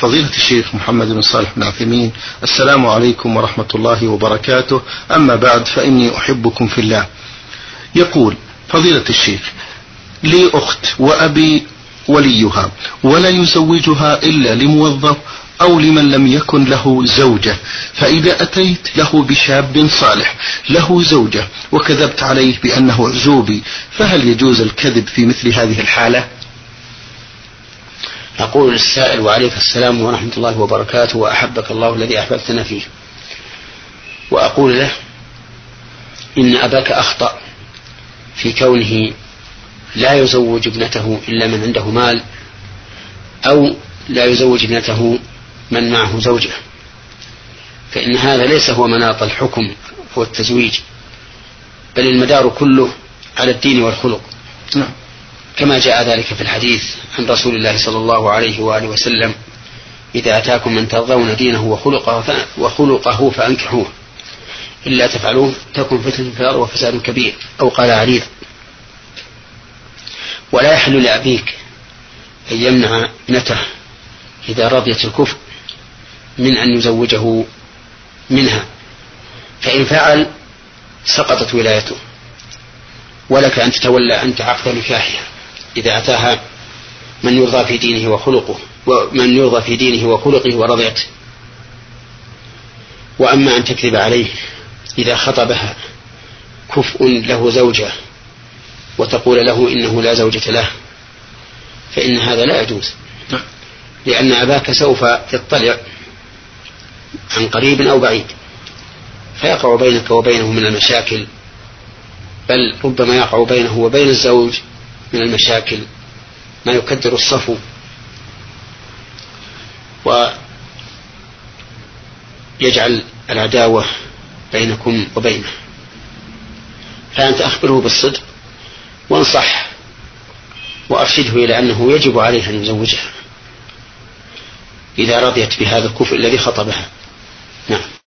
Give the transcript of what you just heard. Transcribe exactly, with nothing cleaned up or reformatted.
فضيلة الشيخ محمد بن صالح بن عثيمين، السلام عليكم ورحمة الله وبركاته. أما بعد، فإني أحبكم في الله. يقول فضيلة الشيخ: لي أخت وأبي وليها، ولا يزوجها إلا لموظف أو لمن لم يكن له زوجة، فإذا أتيت له بشاب صالح له زوجة وكذبت عليه بأنه عزوبي، فهل يجوز الكذب في مثل هذه الحالة؟ أقول للسائل: وعليك السلام ورحمة الله وبركاته، وأحبك الله الذي أحببتنا فيه. وأقول له: إن أباك أخطأ في كونه لا يزوج ابنته إلا من عنده مال، أو لا يزوج ابنته من معه زوجة، فإن هذا ليس هو مناط الحكم هو التزويج، بل المدار كله على الدين والخلق، كما جاء ذلك في الحديث عن رسول الله صلى الله عليه وآله وسلم: إذا أتاكم من ترضون دينه وخلقه, وخلقه فأنكحوه، إلا تفعلوه تكن فتنة في الأرض وفساد كبير، أو قال عريض. ولا يحل لأبيك أن يمنع ابنته إذا رضيت الكفر من أن يزوجه منها، فإن فعل سقطت ولايته، ولك أن تتولى أنت عقد نكاحها إذا أتاها من يرضى في دينه وخلقه ومن يرضى في دينه وخلقه ورضيت. وأما أن تكذب عليه إذا خطبها كفء له زوجة وتقول له إنه لا زوجة له، فإن هذا لا يجوز، لأن أباك سوف يطلع عن قريب أو بعيد فيقع بينك وبينه من المشاكل، بل ربما يقع بينه وبين الزوج من المشاكل ما يكدر الصفو ويجعل العداوة بينكم وبينه. فأنت أخبره بالصدق وانصح وأرشده إلى أنه يجب عليه أن يزوجها إذا رضيت بهذا الكفء الذي خطبها. نعم.